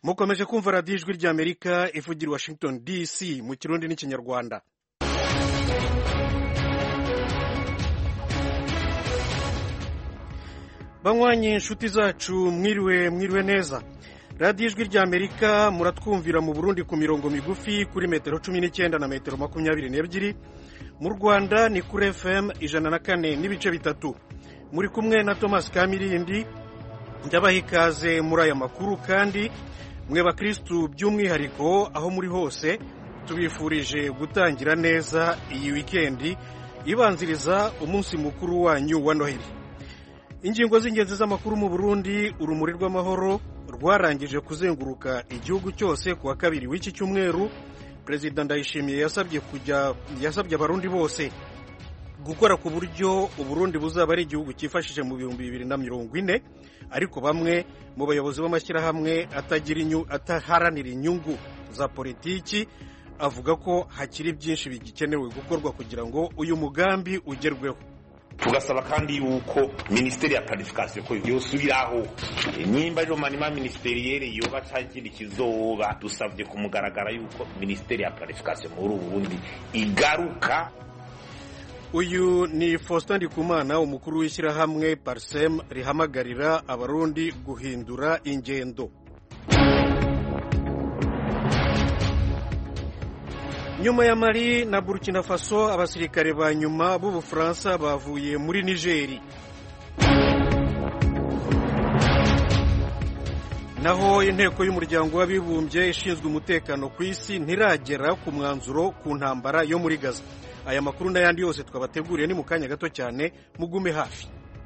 mukomeje kumva radiyo ijwi ry'Amerika ivugira i Washington DC mu kirundi n'ikinyarwanda. Banywanyi inshuti zacu mwiriwe neza. Radiyo ijwi ry'Amerika muratwumvira mu Burundi ku mirongo migufi kuri metero 19 na metero 22. Mu Rwanda ni kuri FM 104 n'ibice bitatu. Muri kumwe na Thomas Kamirindi, ndabaha ikaze muri aya makuru kandi mwe bakristu by'umwihariko aho muri hose tubifurije gutangira neza iyi wikendi ibanziriza umunsi mukuru wanyu wa Noheli. Ingingo z'ingenzi z'amakuru mu Burundi, urumuri rw'amahoro rwarangije kuzenguruka igihugu cyose kuwa kabiri w'iki cyumweru. President Ndayishimiye yasabye abarundi bose gukora ku buryo Uburundi buzaba ari igihugu cyifashije mu 2040, ariko bamwe mu bayobozi b'amashyirahamwe ataharanira inyungu za politiki avuga ko hakiri byinshi bigikenewe gukorwa kugira ngo uyu mugambi ugerweho. Tugasaba kandi yuko Ministeri ya Planification ko yosubiraho nimba ryo manima ministeriere yoba cyangwa kizoba, dusabye kumugaragara yuko Ministeri ya Planification muri Burundi igaruka. Uyu ni Faustin Ndikumana, umukuru w'ishyirahamwe Parsem rihamagarira abarundi guhindura ingendo. Nyuma ya Mali na Burkina Faso, abasirikare ba nyuma b'Ubufaransa bavuye muri Nigeri. Naho inteko y'umuryango w'abibumbye ishinzwe umutekano ku isi ntiragera ku mwanzuro ku ntambara yo muri Gaza. Aya makuru n'ayandi yose twabateguriye ni mu kanya gato cyane, mugume hafi.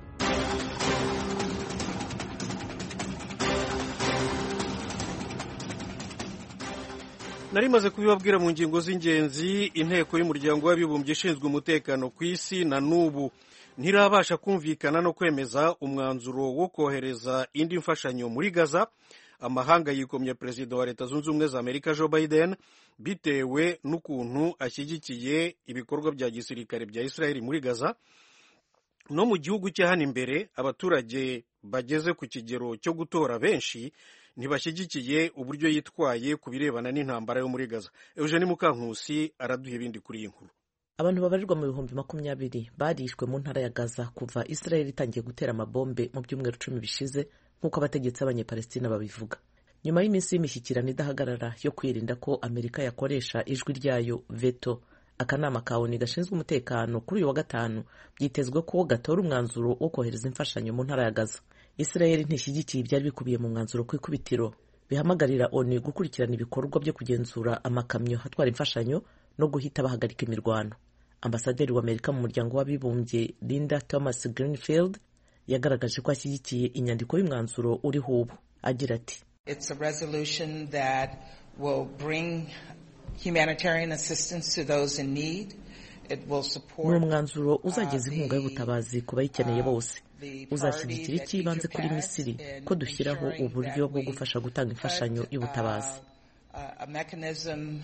Narimaze kubibabwira mu ngingo z'ingenzi, inteko y'umuryango w'abibumbye ishinzwe umutekano ku isi na nubu ntirabasha kumvikana no kwemeza umwanzuro wo kohereza indi mfashanyo muri Gaza. Amahanga yikomye Perezida wa Leta Zunze Ubumwe za Amerika Joe Biden bitewe n'ukuntu ashyigikiye ibikorwa bya gisirikare bya Israel muri Gaza. No mu gihugu cya hano imbere, abaturage bageze ku kigero cyo gutora benshi ntibashyigikiye uburyo yitwaye ku birebana n'intambara yo muri Gaza. Eugene Mukankusi araduha ibindi kuri iyi nkuru. Abantu babarirwa mu 2020 barishwe mu ntara ya Gaza kuva Israel itangiye gutera amabombe mu byumweru 10 bishize, nk'uko abategetsi b'Abanyepalestina babivuga. Nyuma y'iminsi y'imishyikirano idahagarara yo kwirinda ko Amerika yakoresha ijwi ryayo veto, akanama ka ONU gashinzwe umutekano kuri uyu wa gatanu byitezwe ko gatora umwanzuro wo kohereza imfashanyo mu ntara ya Gaza. Israel ntishyigikiye ibyari bikubiye mu mwanzuro kw'ikubitiro bihamagarira ONU gukurikirana ibikorwa byo kugenzura amakamyo atwara imfashanyo no guhita bahagarika imirwano. Ambasaderi wa Amerika mu muryango w'abibumbye Linda Thomas Greenfield yagaragaje ko ashyigikiye inyandiko y'umwanzuro uriho ubu, agira ati: It's a resolution that will bring humanitarian assistance to those in need. It will support. Ni umwanzuro uzageza inkunga y'ubutabazi ku bayikeneye bose. Uzashyigikira ikibanze kuri Misiri ko dushyiraho uburyo bwo gufasha gutanga imfashanyo y'ubutabazi. A mechanism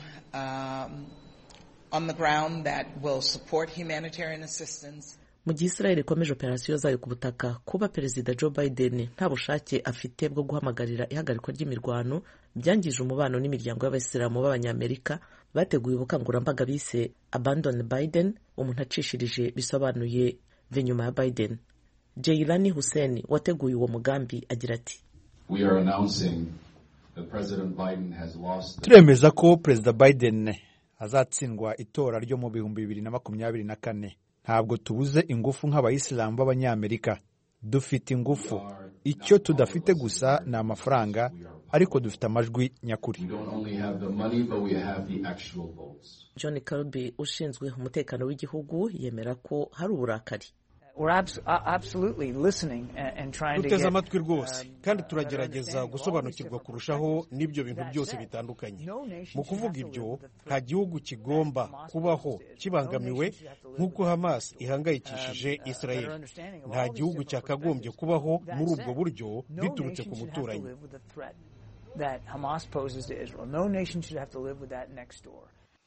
on the ground that will support humanitarian assistance. Mu gihe Israel ikomeje operasiyo zayo ku butaka, kuba Perezida Joe Biden nta bushake afite bwo guhamagarira ihagarikwa ry'imirwano byangije umubano n'imiryango y'Abayisilamu b'Abanyamerika bateguye ubukangurambaga bise Abandon Biden, umuntu acishirije bisobanuye ve nyuma ya Biden. Jailani Hussein wateguye uwo mugambi agira ati: Turemeza ko Perezida Biden azatsindwa itora ryo mu 2024. Ntabwo tubuze ingufu nk'Abayisilamu b'Abanyamerika. Dufite ingufu. Icyo tudafite gusa ni amafaranga, ariko dufite amajwi nyakuri. John Kirby ushinzwe umutekano w'igihugu yemera ko hari uburakari. Duteze amatwi rwose kandi turagerageza gusobanukirwa kurushaho n'ibyo bintu byose bitandukanye. Mu kuvuga ibyo, nta gihugu kigomba kubaho kibangamiwe nk'uko Hamas ihangayikishije Israel. Nta gihugu cyakagombye kubaho muri ubwo buryo biturutse ku muturanyi.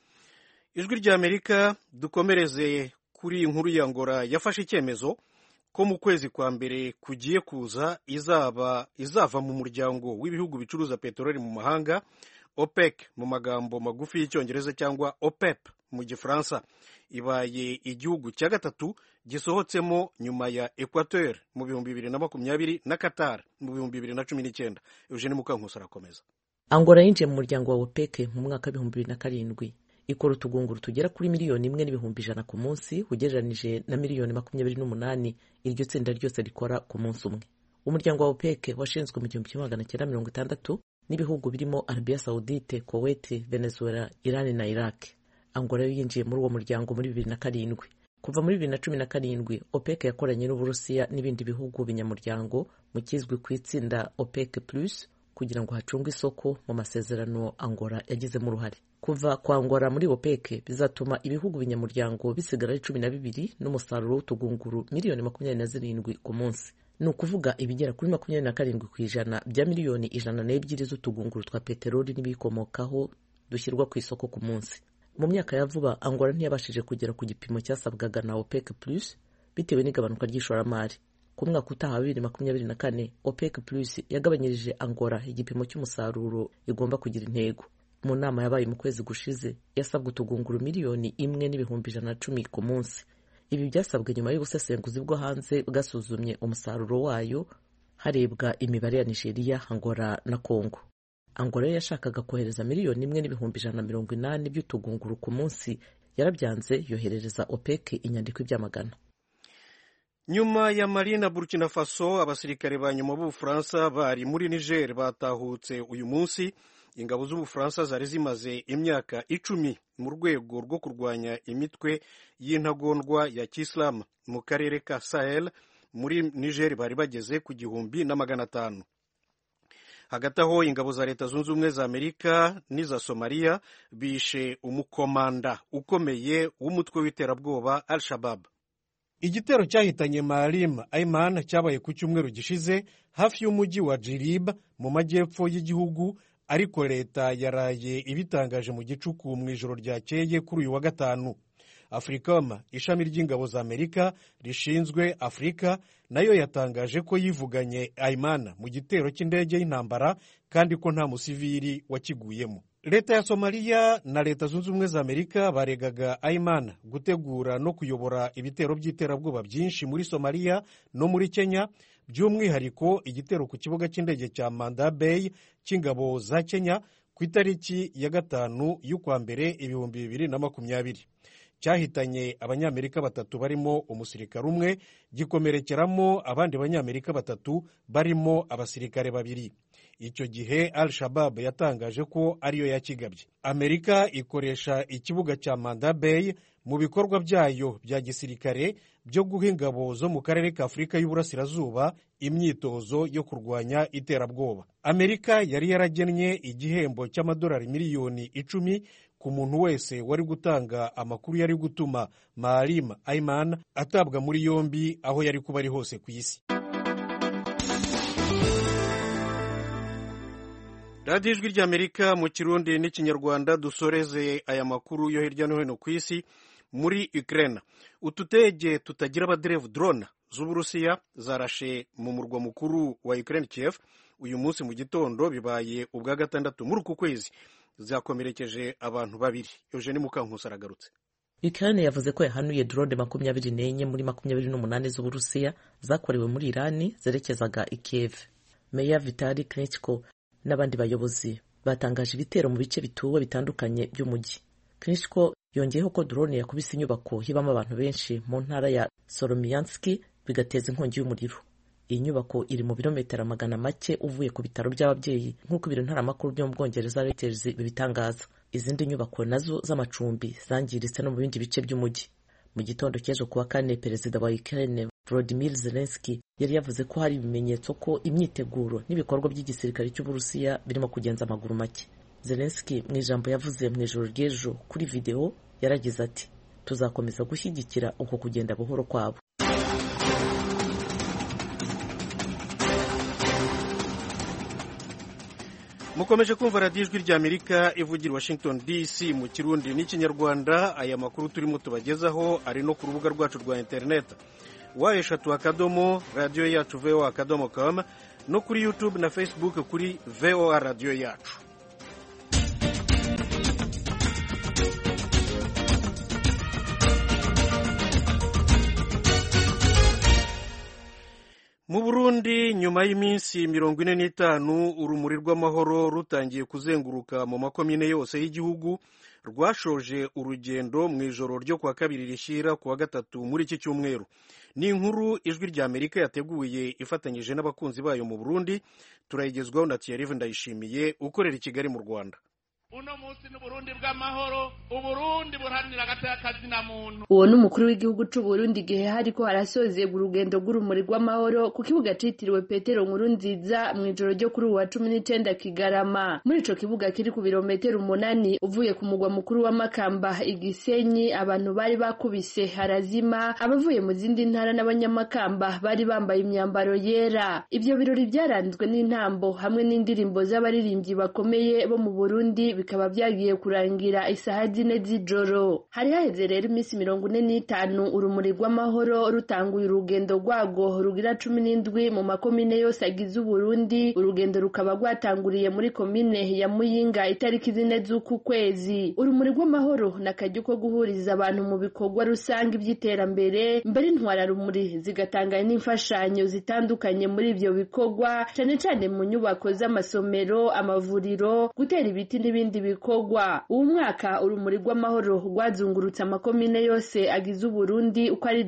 Ijwi ry'Amerika dukomereze kuri inkuru ya Angola yafashe icyemezo ko mu kwezi kwa mbere kugiye kuza izava mu muryango w'ibihugu bicuruza peteroli mu mahanga OPEC mu magambo magufi y'icyongereza cyangwa OPEP mu gifaransa. Ibaye igihugu cya gatatu gisohotsemo nyuma ya Equateur mu 2020 na Qatar mu 2019. Eugene Mukankusi arakomeza. Angola yinjiye mu muryango wa OPEC mu mwaka wa 2007. Ikora utugunguru tugera kuri 1,100,000 ku munsi ugereranije na 28,000,000 iryo tsinda ryose rikora ku munsi umwe. Umuryango wa OPEC washinzwe mu 1960 n'ibihugu birimo Arabia Saudite, Kuwait, Venezuela, Iran na Iraq. Angola yinjiye muri uwo muryango muri 2007. Kuva muri 2017 OPEC yakoranye n'Uburusiya n'ibindi bihugu binyamuryango mu kizwi ku itsinda OPEC Plus kugira ngo hacungwe isoko mu masezerano Angola yagizemo uruhare. Kuva kwa Angola muri OPEC bizatuma ibihugu binyamuryango bisigara ari 12 n'umusaruro w'utugunguru miliyoni 27 ku munsi. Ni ukuvuga ibigera kuri 27% bya miliyoni 102 z'utugunguru twa peteroli n'ibikomokaho dushyirwa ku isoko ku munsi. Mu myaka ya vuba Angola ntiyabashije kugera ku gipimo cyasabwaga na OPEC Plus bitewe n'igabanuka ry'ishoramari. Ku mwaka utaha 2024 OPEC Plus yagabanyirije Angola igipimo cy'umusaruro igomba kugira intego. Mu nama yabaye mu kwezi gushize yasabwe utugunguru miliyoni 1,110 ku munsi. Ibi byasabwe nyuma y'ubusesenguzi bwo hanze bwasuzumye umusaruro wayo harebwa imibare ya Nigeria, Angola na Congo. Angola yashakaga kohereza miliyoni 1,180 by'utugunguru ku munsi, yarabyanze yoherereza OPEC inyandiko ibyamagana. Nyuma ya Mali na Burkina Faso, abasirikare ba nyuma b'Ubufaransa bari muri Niger batahutse uyu munsi. Ingabo z'Ubufaransa zari zimaze imyaka 10 mu rwego rwo kurwanya imitwe y'intagondwa ya Kisilamu mu karere ka Sahel. Muri Niger bari bageze ku 1,500. Hagati aho ingabo za Leta Zunze Ubumwe za Amerika n'iza Somalia bishe umukomanda ukomeye w'umutwe w'iterabwoba Al-Shabaab. Igitero cyahitanye Maalim Aiman cyabaye ku cyumweru gishize hafi y'umujyi wa Jilib mu majyepfo y'igihugu, ariko leta yaraye ibitangaje mu gicuku mu ijoro ryakeye kuri uyu wa gatanu. Africom, ishami ry'ingabo za Amerika rishinzwe Afurika, nayo yatangaje ko yivuganye Aiman mu gitero cy'indege y'intambara kandi ko nta musivili wakiguyemo. Leta ya Somalia na Leta Zunze Ubumwe za Amerika baregaga Aiman gutegura no kuyobora ibitero by'iterabwoba byinshi muri Somalia no muri Kenya, by'umwihariko igitero ku kibuga cy'indege cya Manda Bay cy'ingabo za Kenya ku itariki ya 5 y'ukwa mbere 2020. Cyahitanye abanyamerika 3 barimo umusirikare umwe, gikomerekeramo abandi banyamerika 3 barimo abasirikare 2. Icyo gihe Al-Shabaab yatangaje ko ariyo yakigabye. Amerika ikoresha ikibuga cya Manda Bay mu bikorwa byayo bya gisirikare byo guha ingabo zo mu karere ka Afurika y'Uburasirazuba imyitozo yo kurwanya iterabwoba. Amerika yari yaragennye igihembo cy'amadolari miliyoni 10 ku muntu wese wari gutanga amakuru yari gutuma Maalim Aiman atabwa muri yombi aho yari kuba ari hose ku isi. Radio Ijwi ry'Amerika mu Kirundi n'Ikinyarwanda dusoreze aya makuru yo hirya no hino ku isi. Muri Ukraine, ututege tutagira abaderevu drone z'Uburusiya zarashe mu murwa mukuru wa Ukraine Kiev uyu munsi mu gitondo, bibaye ubwa gatandatu muri uku kwezi. Zakomerekeje abantu 2. Eugene Mukankusi aragarutse. Ukraine yavuze ko yahanuye drone 24 muri 28 z'Uburusiya zakorewe muri Irani zerekezaga i Kiev. Meya Vitali Klitschko n'abandi bayobozi batangaje ibitero mu bice bituwe bitandukanye by'umujyi. Klitschko yongeyeho ko drone yakubise inyubako hibamo abantu benshi mu ntara ya Solomiansk bigateza inkongi y'umuriro. Iyi nyubako iri mu birometero 100 make uvuye ku bitaro by'ababyeyi nk'uko ibiro ntaramakuru byo mu Bwongereza Reuters bibitangaza. Izindi nyubako nazo z'amacumbi zangiritse no mu bindi bice by'umujyi. Mu gitondo cy'ejo kuwa 4 perezida wa Ukraine Volodymyr Zelensky yari yavuze ko hari ibimenyetso ko imyiteguro n'ibikorwa by'igisirikare cy'Uburusiya birimo kugenza amaguru make. Zelensky mu ijambo yavuze mu ijoro ry'ejo kuri video yaragize ati, tuzakomeza gushyigikira uko kugenda buhoro kwabo. Mukomeje kumva Radio Ijwi ry'Amerika ivugira Washington DC mu Kirundi n'Ikinyarwanda. Aya makuru turimo tubagezaho ari no ku rubuga rwacu rwa internet wa@radio-yacu.voa.com no kuri YouTube na Facebook kuri VOA Radio Yacu. Mu Burundi nyuma y'iminsi 45 urumuri rw'amahoro rutangiye kuzenguruka mu makomine yose y'igihugu rwashoje urugendo mu ijoro ryo kuwa kabiri rishyira kuwa gatatu muri iki cyumweru. Ni inkuru ijwi rya Amerika yateguye ifatanyije n'abakunzi bayo mu Burundi, turayigezwaho na Thierry Ndayishimiye ukorera i Kigali mu Rwanda. Uno munsi n'Uburundi bw'amahoro, Uburundi buharanira agateka na muntu. Uwo n'umukuru w'igihugu c'u Burundi gihe hariko harasozegwa urugendo rw'urumuri rw'amahoro ku kibuga citiriwe Petero Nkurunziza mu ijoro ryo kuri uwa 19 Kigarama. Muri ico kibuga kiri ku birometero 8 uvuye ku mugwa mukuru wa Makamba Igisenyi, abantu bari bakubise harazima, abavuye mu zindi ntara n'abanyamakamba bari bambaye imyambaro yera. Ivyo birori byaranzwe n'intambo hamwe n'indirimbo z'abaririmbyi bakomeye bo mu Burundi, bikaba byagiye kurangira isaha 4 z'ijoro. Hari haheze rero iminsi 45 urumuri rw'amahoro rutanguye urugendo rwago rugira 17 mu makomine yose agize Uburundi. Urugendo rukaba rwatanguriye muri komine ya Muyinga itariki 4 z'uku kwezi. Urumuri rw'amahoro nakajya ko guhuriza abantu mu bikorwa rusange by'iterambere, mbere intwara rumuri zigatanga n'imfashanyo zitandukanye muri ivyo bikorwa, cyane cyane mu nyubako z'amasomero, amavuriro, gutera ibiti n'ibindi bikorwa. Uwo mwaka urumuri rw'amahoro rwazungurutse amakomine yose agize Uburundi uko ari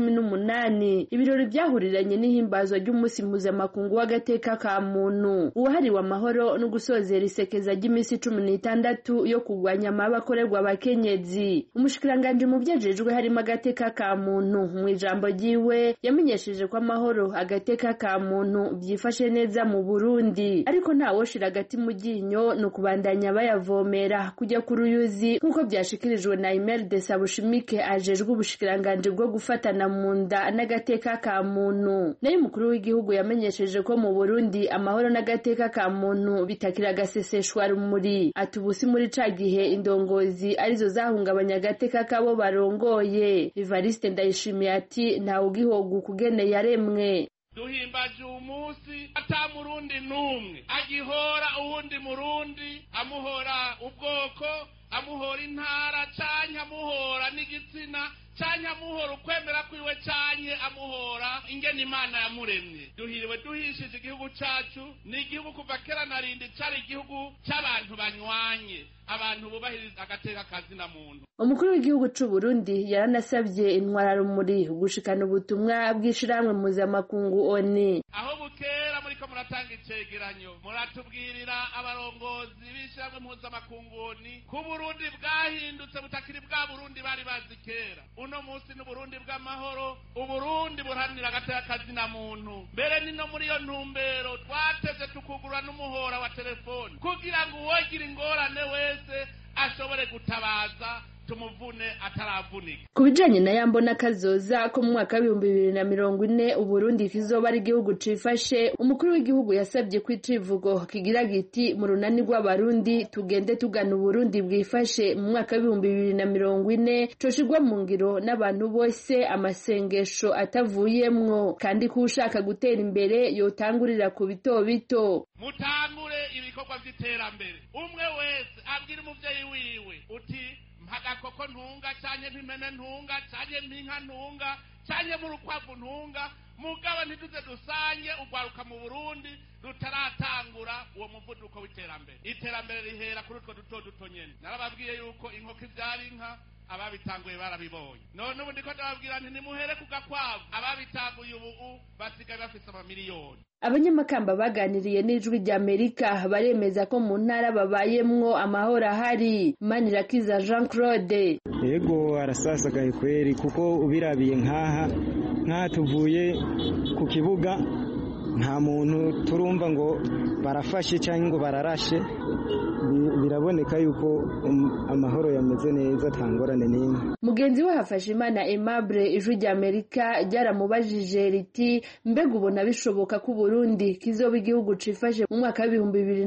118. Ibirori byahuriranye n'ihimbazwa ry'umunsi mpuzamakungu w'agateka ka muntu, uwahariwe amahoro no gusozera isekeza ry'iminsi 16 yo kurwanya amabakorerwa abakenyezi. Umushikiranganje mu byajejwe harimo agateka ka muntu mu ijambo ryiwe yamenyesheje ko amahoro agateka ka muntu byifashe neza mu Burundi, ariko nta woshira agati mu ginyo no kubandanya bayavomera kujya ku ruyuzi nk'uko byashikirijwe na Imelda Sabushimike ajejwe ubushikiranganje bwo gufatana mu nda n'agateka ka muntu. Nayo umukuru w'igihugu yamenyesheje ko mu Burundi amahoro n'agateka ka muntu bitakira gaseseshwa rumuri. Atubusi muri ca gihe indongozi arizo zahungabanya agateka kabo barongoye. Evariste Ndayishimiye ati nta ugihoga kugene yaremwe. Duhimbaje umunsi ata murundi numwe agihora uwundi murundi, amuhora ubwoko, amuhora intara, canke amuhora n'igitsina, canke amuhora ukwemera kwiwe, canke amuhora ingene Imana yamuremye. Duhiriwe duhishije igihugu cacu, ni igihugu kuva kera narindi cari igihugu c'abantu banywanye, abantu bubahiriza agateka kazina muntu. Umukuru w'igihugu c'u Burundi yaranasabye intwara rumuri gushikana ubutumwa bw'ishiramwe mpuzamakungu ONU. Aho bukera muriko muratanga icegeranyo muratubwirira abarongozi b'ishiramwe mpuzamakungu ONU ku Burundi bwahindutse butakiri bwa Burundi bari bazi kera. Uno munsi n'Uburundi bw'amahoro, Uburundi buharanira agateka kazina muntu. Mbere ni no muri yo ntumbero twateze tukugura n'umuhora wa telefoni kugira ngo uwogira ingorane wese ashobore gutabaza tumuvune ataravunika. Kubijanye na yambona kazoza ko mu mwaka 2040 Uburundi kizoba ari igihugu cifashe, umukuru w'igihugu yasabye kwicivugo kigira giti mu runani rw'abarundi tugende tugana Uburundi bwifashe mu mwaka 2040 coshigwa mu ngiro n'abantu bose, amasengesho atavuyemwo, kandi ko ushaka gutera imbere yotangurira ku bito bito. Mutangure ibikorwa vy'iterambere, umwe wese abwira umuvyeyi wiwe uti mpagakoko ntunga, canke mpimene ntunga, canke mpinka ntunga, canke murukwavu ntunga, mugabo ntituze dusange ugwaruka mu Burundi rutaratangura uwo muvuduko w'iterambere. Iterambere rihera kuri utwo duto duto nyene. Narababwiye yuko inkoko ivyara inka, ababitanguye barabibonye. None ubu ndiko ndababwira nti nimuhere kugakwavu, ababitanguye ubu basigaye bafise amamiliyoni. Abanyamakamba baganiriye n'ijwi rya Amerika baremeza ko mu ntara babayemwo amahoro ahari. Manirakiza Jean Claude: yego arasasagaye kweri, kuko ubirabiye nkaha tuvuye ku kibuga nta muntu turumva ngo barafashe cyangwa ngo bararashe, biraboneka yuko amahoro yameze neza atangorane n'imwe. Mugenzi we Hafashimana Aimable Ijwi ry'Amerika ryaramubajije riti mbega ubona bishoboka ko Burundi kizoba igihugu cifashe mu mwaka wa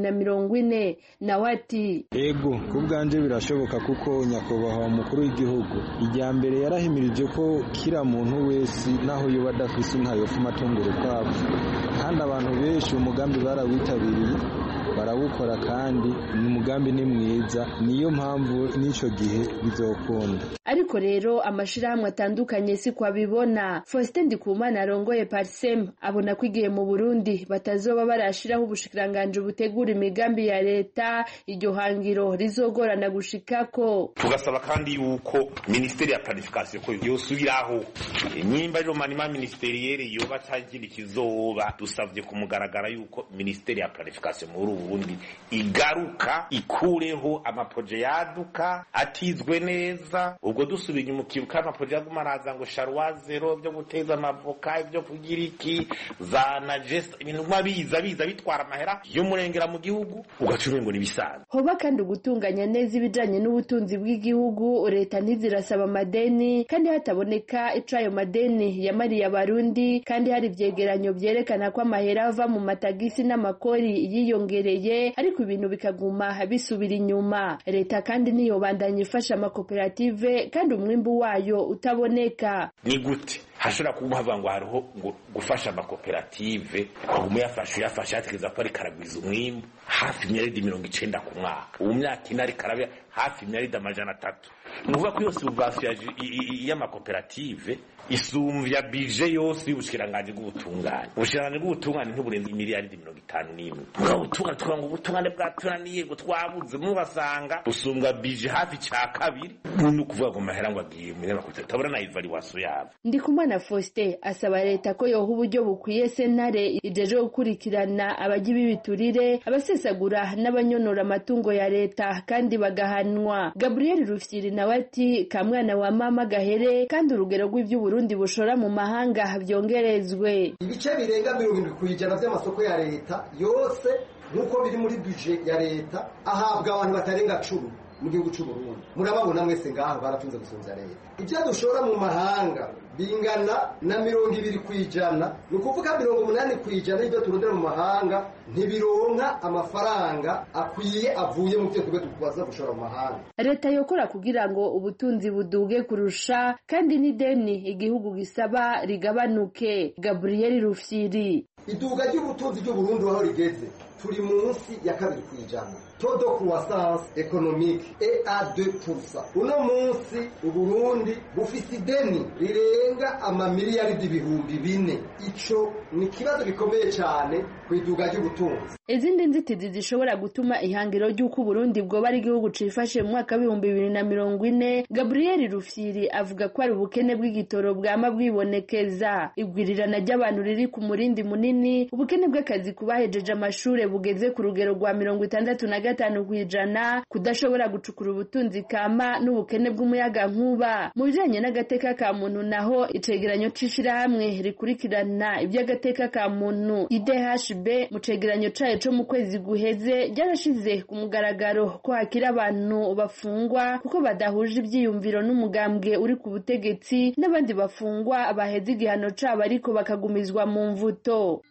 2040? Nawe ati ego kubwanje birashoboka kuko nyakubahwa umukuru w'igihugu ijya mbere yarahimirije ko kira muntu wese naho yoba adafise inka yofuma atungura kwabo, kandi abantu benshi umugambi barawitabiriye barawukora kandi umugambi ni mwiza, niyo mpamvu n'ico gihe bizokunda. Ariko rero amashirahamwe atandukanye si kwa bibona. Faustin Ndikumana arongoye Parsem abona ko igihe mu Burundi batazoba barashiraho ubushikiranganje butegura imigambi ya leta, iryo hangiro rizogorana gushikako. Tugasaba kandi yuko ministeri ya planification ko yosubiraho nyimba ryo manima ministeriere yoba cyangwa kizoba, dusavye kumugaragara yuko ministeri ya planification mu Burundi igaruka ikureho amaproje yaduka atizwe neza. Ubwo dusubira mu kibuka amaproje yagumaraza ngo Sharwa zero byo guteza amavoka, ibyo kugira iki za Najest, ibintu biza bitwara amahera yo murengera mu gihugu ugacurwe ngo nibisanzwe. Hoba kandi gutunganya neza ibijanye n'ubutunzi bw'igihugu, leta ntizirasaba amadeni kandi hataboneka ico ayo madeni yamariye abarundi, kandi hari vyegeranyo vyerekana ko amahera ava mu matagisi n'amakori yiyongereye, ariko ibintu bikaguma bisubira inyuma. Leta kandi niyo bandanye ifasha amakoperative kandi umwimbu wayo utaboneka. Ni gute hashobora kuba ngo hariho gufasha amakoperative yafasha yategeza ko ari karagwiza umwimbu hafi miliyari 90 ku mwaka, ubu myaka ine ari karabe hafi miliyari 300. Nuvuga ko yose subvention y'amakoperative isumvya budget yose y'ubushikiranganje bw'ubutungane. Ubushikiranganje bw'ubutungane ntuburenze miliyari 51. Ubutungane twanga ubutungane bwaturaniye ngo twabuze mubasanga usumva budget hafi cya kabiri, no kuvuga ngo mahera ngo agiye mu nyabakuru tabura na evaluation yabo. Ndikumana Faustin asaba leta ko yoha uburyo bukwiye sentare ijeje gukurikirana abagiye bibiturire, abasesagura n'abanyonora amatungo ya leta kandi bagahanwa. Gabriel Rufyiri nawe ati kamwana wa mama gahere kandi urugero rw'ivyo Burundi bushora mu mahanga byongerezwe. Ibice birenga 70% by'amasoko ya leta yose nkuko biri muri budget ya leta ahabwa abantu batarenga 10 mu gihugu cy'u Burundi. Murababona mwese ngaho baratunze gusonza leta. Ibyo dushora mu mahanga bingana na 20%, ni ukuvuga 80% y'ibyo turondera mu mahanga ntibironka amafaranga akwiye avuye mu byo tubaza gushora mu mahanga. Leta yokora kugira ngo ubutunzi buduge kurusha kandi n'ideni igihugu gisaba rigabanuke. Gabriel Rufyiri iduga ry'ubutunzi ry'u Burundi aho rigeze turi munsi ya 2%. Taux de croissance économique est à 2%. Uno munsi Uburundi bufise ideni rirenga amamiliyaridi 400. Ico ni kibazo gikomeye cyane kwiduga ry'ubutunzi. Izindi nzitizi zishobora gutuma ihangiro ry'uko Burundi bwo bari igihugu cifashe mu mwaka wa 2040. Gabriel Rufyiri avuga ko ari ubukene bw'igitoro bwama bwibonekeza, igwirirana ry'abantu riri ku murindi munini, ubukene bw'akazi kubahejeje amashure bugeze ku rugero rwa 65%, kudashobora gucukura ubutunzi kama n'ubukene bw'umuyaga nkuba. Mu bijanye n'agateka ka muntu naho icegeranyo c'ishirahamwe rikurikirana iby'agateka ka muntu IDHB mu cegeranyo cayo co mu kwezi guheze ryarashize ku mugaragaro ko hakira abantu bafungwa kuko badahuje ivyiyumviro n'umugambwe uri ku butegetsi, n'abandi bafungwa baheze igihano cabo ariko bakagumizwa mu mvuto.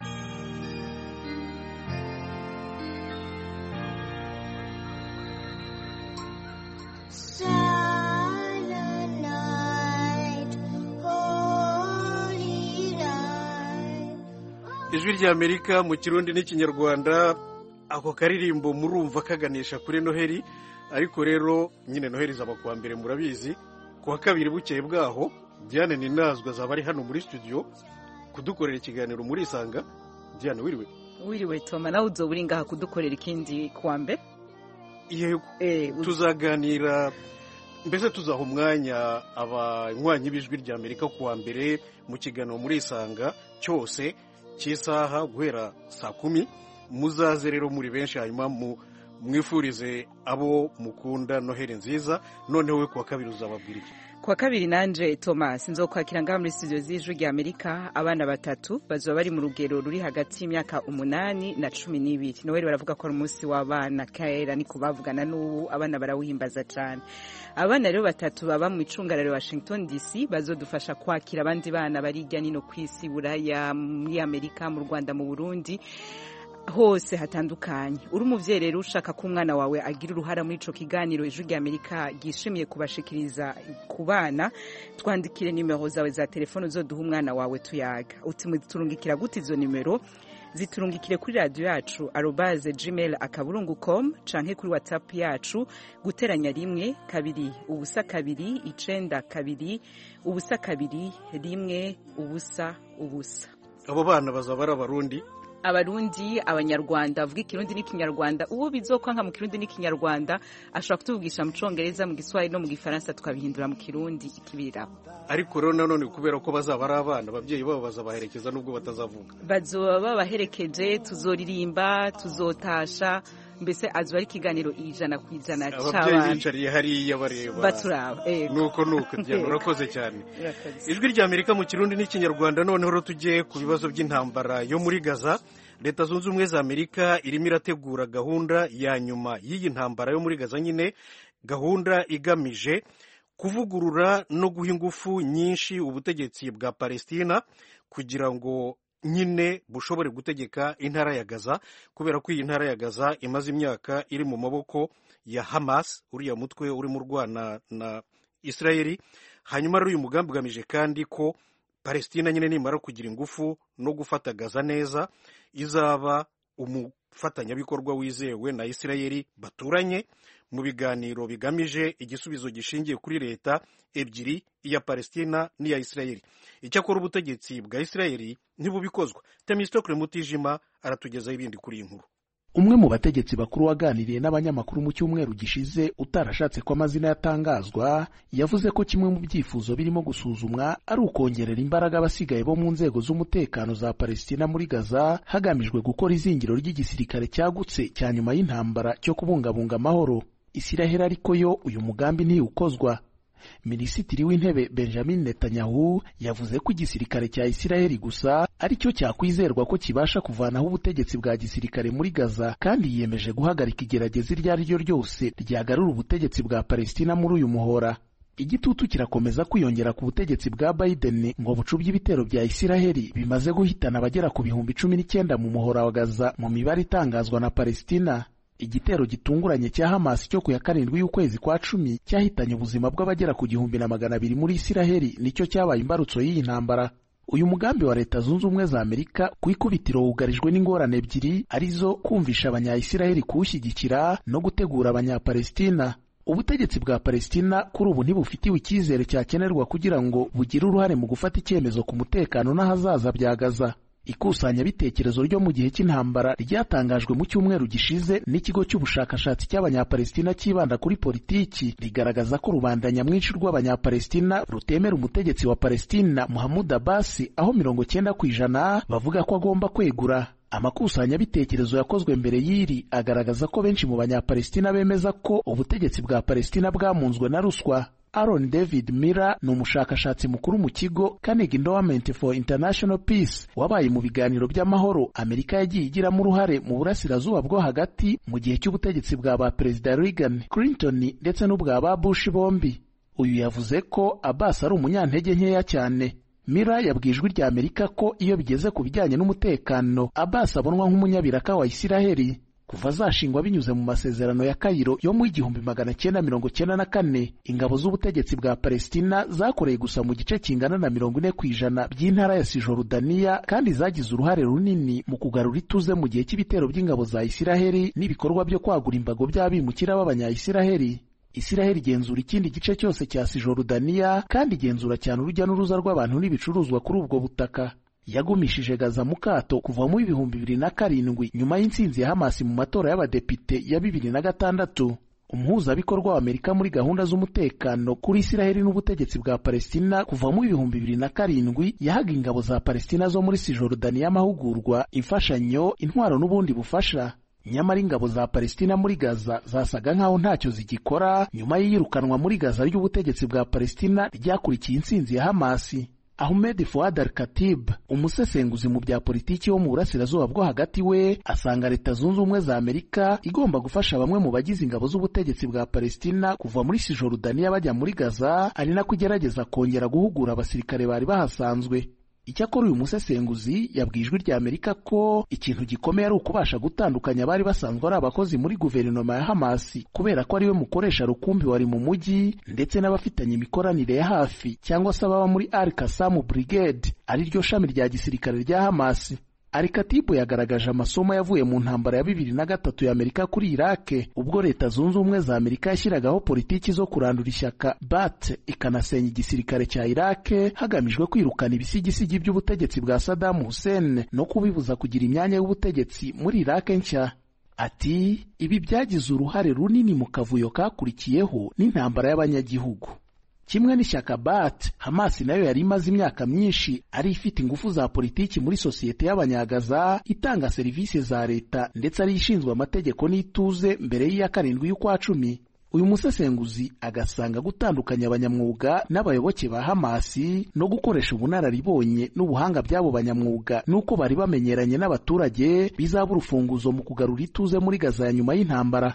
Ijwi ry'Amerika mu Kirundi n'Ikinyarwanda. Ako karirimbo murumva kaganisha kuri Noheli, ariko rero nyine Noheli zaba kuwa mbere murabizi, kuwa kabiri bukeye bwaho Diane Ninazwa zaba ari hano muri studio kudukorera ikiganiro muri Isanga. Diane wiriwe Toma, nawe uzoburi ngaha kudukorera ikindi kuwa mbere. Yego tuzaganira, mbese tuzaha umwanya abanywanyi b'Ijwi ry'Amerika kuwa mbere mu kiganiro muri Isanga cyose cy'isaha guhera saa 10. Muzaze rero muri benshi, hanyuma mwifurize abo mukunda Noheli nziza. Noneho we kuwa kabiri uzababwira iki? Kwa kabiri nanje Thomas nzokwakira ngaha muri studio z'Ijwi rya Amerika abana batatu bazoba bari mu rugero ruri hagati y'imyaka 8 na 12. Noel baravuga ko ari umunsi w'abana kaera niko bavugana n'ubu abana barawuhimbaza cyane. Abana rero batatu baba mu icungararo Washington DC bazodufasha kwakira abandi bana bari hirya nino kw'isi Buraya muri Amerika mu Rwanda mu Burundi hose hatandukanye. Uri umuvyeyi rero ushaka ko umwana wawe agira uruhara muri ico kiganiro Ijwi rya Amerika gishimiye kubashikiriza ku bana, twandikire nimero zawe za telefone uzoduha umwana wawe tuyaga. Utimuzitungikira gute izo nimero? Ziturungikire kuri radio yacu @gmail.com canke kuri WhatsApp yacu guteranya 1 2 ubusa 2 9 2 ubusa 2 1 ubusa ubusa. Abo bana bazaba ari abarundi, abanyarwanda avuga ikirundi n'ikinyarwanda. Uwo bizokwanka mu kirundi n'ikinyarwanda ashobora kutuvugisha mu Congereza, mu Giswahili no mu Gifaransa tukabihindura mu kirundi ikibirira. Ariko rero nanone kubera ko bazaba ari abana, abavyeyi babo bazabaherekeza nubwo batazavuga. Bazoba babaherekeje, tuzoririmba, tuzotasha, mbese azoba ari ikiganiro 100% cy'abana. Abavyeyi bicariye hariya bareba. Baturaba. Nuko Diana urakoze cyane. Ijwi rya Amerika mu kirundi n'ikinyarwanda. Noneho tujye ku bibazo by'intambara yo muri Gaza. Leta Zunze Ubumwe za Amerika irimo irategura gahunda ya nyuma y'iyi ntambara yo muri Gaza, nyine gahunda igamije kuvugurura no guha ingufu nyinshi ubutegetsi bwa Palestina kugira ngo nyine bushobore gutegeka intara ya Gaza, kubera ko iyi ntara ya Gaza imaze imyaka iri mu maboko ya Hamas, uriya mutwe uri mu rwana na Israeli. Hanyuma rero uyu mugambi ugamije kandi ko Palestina nyine nimara kugira ingufu no gufata Gaza neza izaba umufatanyabikorwa wizewe na Israeli baturanye mu biganiro bigamije igisubizo gishingiye kuri leta ebyiri, iya Palestina n'iya Israeli. Icyakora ubutegetsi bwa Israeli ntibubikozwa. Temistokle Mutijima aratugezaho ibindi kuri iyi nkuru. Umwe mu bategetsi bakuru waganiriye n'abanyamakuru mu cyumweru gishize utarashatse ko amazina yatangazwa yavuze ko kimwe mu byifuzo birimo gusuzumwa ari ukongerera imbaraga abasigaye bo mu nzego z'umutekano za Palestina muri Gaza hagamijwe gukora izingiro ry'igisirikare cyagutse cya nyuma y'intambara cyo kubungabunga amahoro. Isiraheli ariko yo uyu mugambi ntiwukozwa. Minisitiri w'intebe Benjamin Netanyahu yavuze ko igisirikare cya Isiraheli gusa ari cyo cyakwizerwa ko kibasha kuvanaho ubutegetsi bwa gisirikare muri Gaza, kandi yiyemeje guhagarika igerageza iryo ari ryo ryose ryagarura ubutegetsi bwa Palestina muri uyu muhora. Igitutu kirakomeza kwiyongera ku butegetsi bwa Biden ngo bucubye ibitero bya Isiraheli bimaze guhitana abagera ku 19,000 mu muhora wa Gaza mu mibare itangazwa na Palestina. Igitero gitunguranye cya Hamas cyo ku ya 7 y'ukwezi kwa 10 cyahitanye ubuzima bw'abagera ku 200,000 muri Isiraheli, nicyo cyabaye imbarutso y'iyi ntambara. Uyu mugambi wa Leta Zunze Ubumwe za Amerika ku ikubitiro wugarijwe n'ingorane ebyiri, arizo kumvisha abanya-Isiraheli kuwushyigikira no gutegura abanya-Palestina. Ubutegetsi bwa Palestina kuri ubu ntibufitiwe icyizere cyakenerwa kugira ngo bugire uruhare mu gufata icyemezo ku mutekano n'ahazaza bya Gaza. Ikusanyabitekerezo ryo mu gihe cy'intambara ryatangajwe mu cyumweru gishize n'ikigo cy'ubushakashatsi cy'abanyapalestina kibanda kuri politiki rigaragaza ko rubanda nyamwinshi rw'abanyapalestina rutemera umutegetsi wa Palestina Mahmoud Abbas, aho 90% bavuga ko agomba kwegura. Amakusanyabitekerezo yakozwe mbere y'iri agaragaza ko benshi mu banyapalestina bemeza ko ubutegetsi bwa Palestina bwamunzwe na ruswa. Aaron David Miller ni umushakashatsi mukuru mu kigo Carnegie Endowment for International Peace wabaye mu biganiro by'amahoro Amerika yagiye igiramo uruhare mu burasirazuba bwo hagati mu gihe cy'ubutegetsi bwa ba Perezida Reagan, Clinton ndetse n'ubwa ba Bush bombi. Uyu yavuze ko Abbas ari umunyantege nkeya cyane. Miller yabwiye Ijwi rya Amerika ko iyo bigeze ku bijyanye n'umutekano Abbas abonwa nk'umunyabiraka wa Isiraheli. Kuva zashingwa binyuze mu masezerano ya Cairo yo mu 1994, ingabo z'ubutegetsi bwa Palestina zakoreye gusa mu gice kingana na 40% by'intara ya Cisjordania, kandi zagize uruhare runini mu kugarura ituze mu gihe cy'ibitero by'ingabo za Isiraheli n'ibikorwa byo kwagura imbago by'abimukira b'abanya-Isiraheli. Isiraheli igenzura ikindi gice cyose cya Cisjordania kandi igenzura cyane urujya n'uruza rw'abantu n'ibicuruzwa kuri ubwo butaka. Yagumishije Gaza mu kato kuva mu 2007 nyuma y'intsinzi ya Hamas mu matora y'abadepite ya 2006. Umuhuzabikorwa wa Amerika muri gahunda z'umutekano kuri Isiraheli n'ubutegetsi bwa Palestina kuva mu 2007 yahaga ingabo za Palestina zo muri Cisjordania amahugurwa, imfashanyo, intwaro n'ubundi bufasha. nyamara ingabo za Palestina muri Gaza zasaga nk'aho ntacyo zigikora nyuma y'iyirukanwa muri Gaza ry'ubutegetsi bwa Palestina ryakurikiye intsinzi ya Hamasi. Ahmed Fouad Al-Khatib, umusesenguzi mu bya politiki wo mu burasirazuba bwo hagati, we asanga Leta Zunze Ubumwe za Amerika igomba gufasha bamwe mu bagize ingabo z'ubutegetsi bwa Palestina kuva muri Cisjordania bajya muri Gaza, ari nako igerageza kongera guhugura abasirikare bari bahasanzwe. Icyakora uyu musesenguzi yabwiye Ijwi rya Amerika ko ikintu gikomeye ari ukubasha gutandukanya abari basanzwe ari abakozi muri guverinoma ya Hamasi, kubera ko ariwe mukoresha rukumbi wari mu mujyi, ndetse n'abafitanye imikoranire ya hafi cyangwa se ababa muri Al-Qassam Brigade, ari ryo shami rya gisirikare rya Hamasi. Al-Khatib yagaragaje amasomo yavuye mu ntambara ya 2003 ya Amerika kuri Iraq, ubwo Leta Zunze Ubumwe za Amerika yashyiragaho politiki zo kurandura ishyaka Ba'ath ikanasenya igisirikare cya Iraq hagamijwe kwirukana ibisigisigi by'ubutegetsi bwa Saddam Hussein no kubibuza kugira imyanya y'ubutegetsi muri Iraq nshya. Ati ibi byagize uruhare runini mu kavuyo kakurikiyeho n'intambara y'abanyagihugu. Kimwe n'ishyaka Ba'ath, Hamas nayo yari imaze imyaka myinshi ari ifite ingufu za politiki muri sosiyete y'Abanyagaza, itanga serivisi za leta ndetse ari ishinzwe amategeko n'ituze mbere y'iya 7 y'ukwa 10. Uyu musesenguzi agasanga gutandukanya abanyamwuga n'abayoboke ba Hamas no gukoresha ubunararibonye n'ubuhanga by'abo banyamwuga nuko bari bamenyeranye n'abaturage bizaba urufunguzo mu kugarura ituze muri Gaza ya nyuma y'intambara.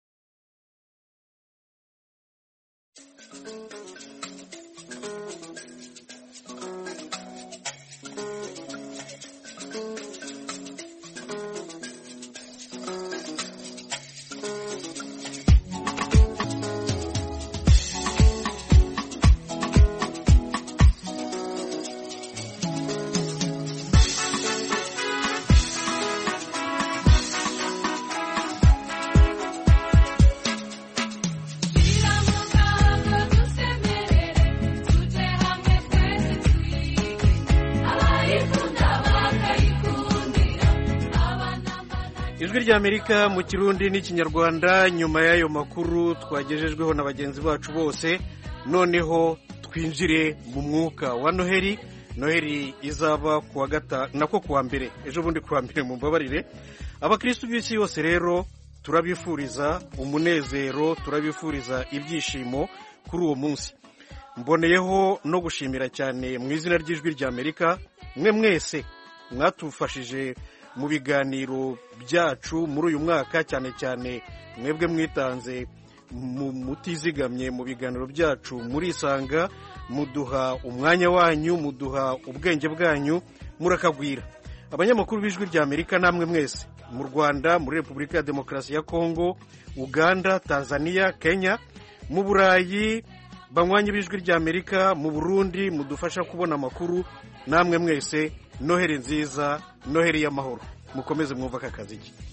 Ijwi ry'Amerika mu Kirundi n'Ikinyarwanda. Nyuma y'ayo makuru twagejejweho na bagenzi bacu bose, noneho twinjire mu mwuka wa Noheli. Noheli izaba kuwa mbere, ejo bundi kuwa mbere mu mbabarire. Abakristo b'isi yose rero turabifuriza umunezero, turabifuriza ibyishimo kuri uwo munsi. Mboneyeho no gushimira cyane mu izina ry'Ijwi ry'Amerika mwe mwese mwatufashije mu biganiro byacu muri uyu mwaka, cyane cyane mwebwe mwitanze mutizigamye mu biganiro byacu, murisanga, muduha umwanya wanyu, muduha ubwenge bwanyu, murakagwira. Abanyamakuru b'Ijwi ry'Amerika namwe mwese, mu Rwanda, muri Repubulika ya Demokarasi ya Kongo, Uganda, Tanzania, Kenya, mu Burayi, banywanyi b'Ijwi ry'Amerika, mu Burundi, mudufasha kubona amakuru, namwe mwese Noheli nziza, Noheli y'amahoro. Mukomeze mwumva aka kazi.